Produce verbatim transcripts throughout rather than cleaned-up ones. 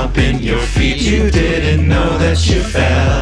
stomping your feet. You didn't know that you fell.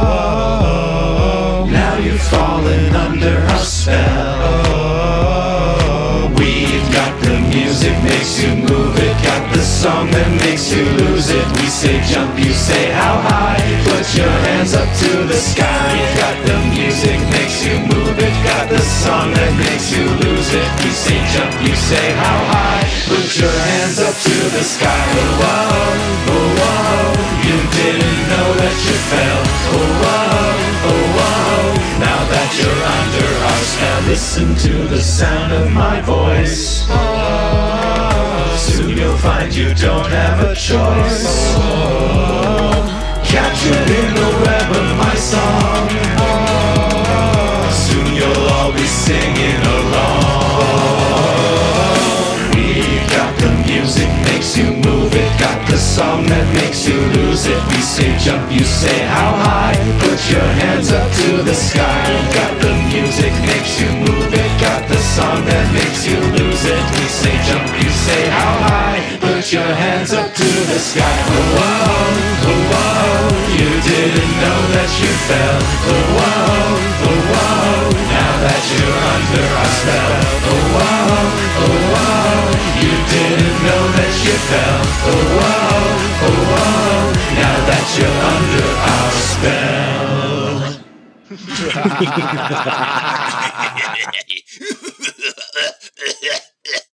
Oh, now you've fallen under our spell. Oh, we've got the music, makes you move it. Got the song that makes you lose it. We say jump, you say how high. Put your hands up to the sky. We've got the music, makes you move it. Got the song that makes you lose it. We say jump, you say how high. Put your hands up to the sky. Oh, whoa, oh, whoa. You didn't know that you fell. Oh, whoa, oh, whoa. Now that you're under our spell, listen to the sound of my voice. Oh, soon you'll find you don't have a choice. Oh, captured in the web of my song. Oh, soon you'll all be singing along. We've got the music, makes you move it. Got the song that makes you lose it. We say jump, you say how high. Put your hands up to the sky. Got the music, makes you move it. Got the song that makes you lose it. We say jump, you say how high. Put your hands up to the sky. Oh, whoa, oh, whoa. You didn't know that you fell. Oh, whoa, oh, whoa. Now that you're under our spell. Oh, whoa, oh, whoa. You didn't know that you fell. Oh, whoa, oh, whoa. Now that you're under our spell.